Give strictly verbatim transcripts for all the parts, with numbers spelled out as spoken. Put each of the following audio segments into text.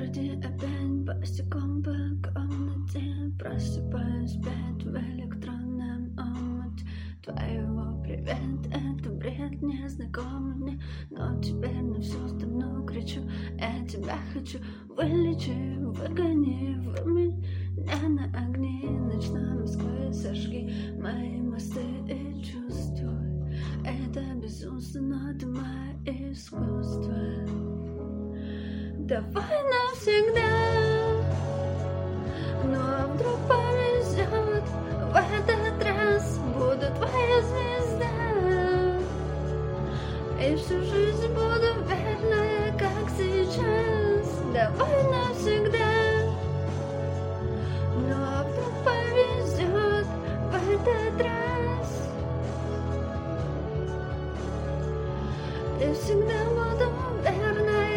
городе опять босиком по комнате. Просыпаюсь опять в электронном омуте твоего привет. Это бред незнакомый мне, но теперь на всю страну кричу: я тебя хочу, вылечи, выгони, выми меня на огни ночной Москвы. Сожги мои мосты и чувствуй, это безумство, но ты мое искусство. Давай навсегда, но вдруг повезет, в этот раз буду твоя звезда, и всю жизнь буду верная, как сейчас. Давай навсегда, но вдруг повезет, в этот раз я всегда буду верная.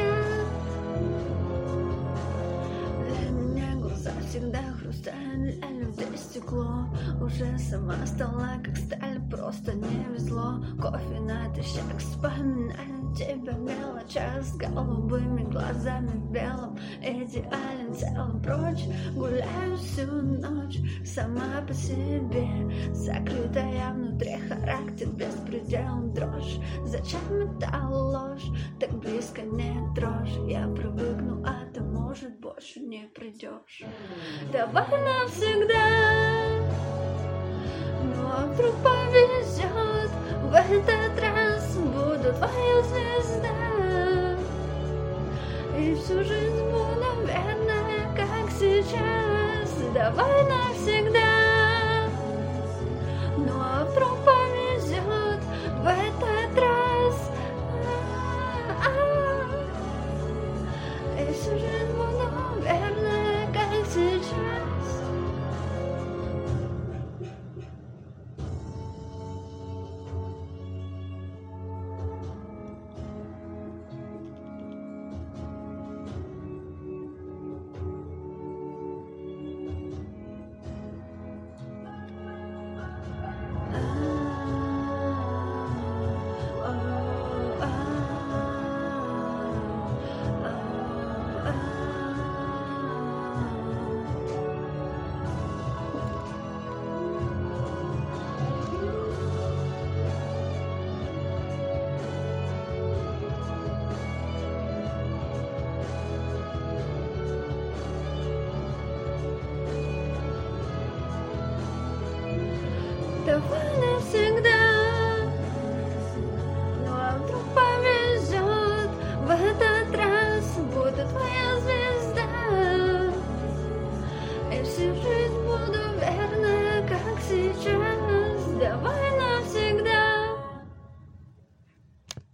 Всегда хрусталь, для людей стекло. Уже сама стала как сталь, просто не везло. Кофе натощак, вспоминаю тебя в мелочах, с голубыми глазами в белом, идеален целым прочь. Гуляю всю ночь, сама по себе, закрытая внутри, характер беспредел, дрожь. Зачем это ложь, так близко не дрожь. Я привыкну, а ты, может, больше не придешь. Давай навсегда, но вдруг повезет, в этот раз буду твоя звезда, и всю жизнь буду верная, как сейчас. Давай навсегда, но вдруг повезет, в этот раз, и всю жизнь буду верная, как сейчас. Давай